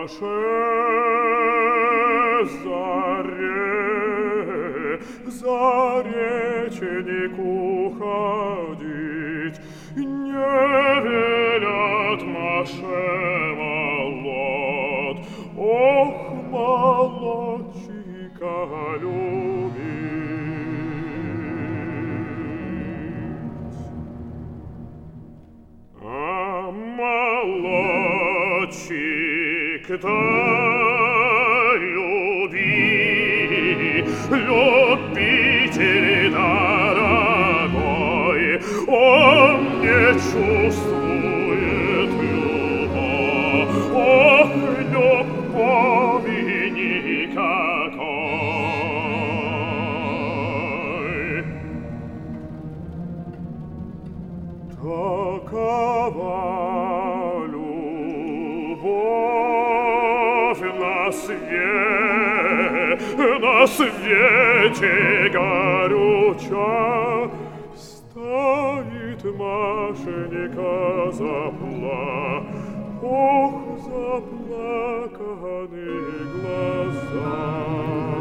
Маше за реченику ходить, не велят Маше молод, ох, молодчика любить. А молодчик-то любитель дорогой, он не чувствует любовь, ох, любови никакой. Такова любовь на свете горюча, стоит Машенька ох, заплаканы глаза.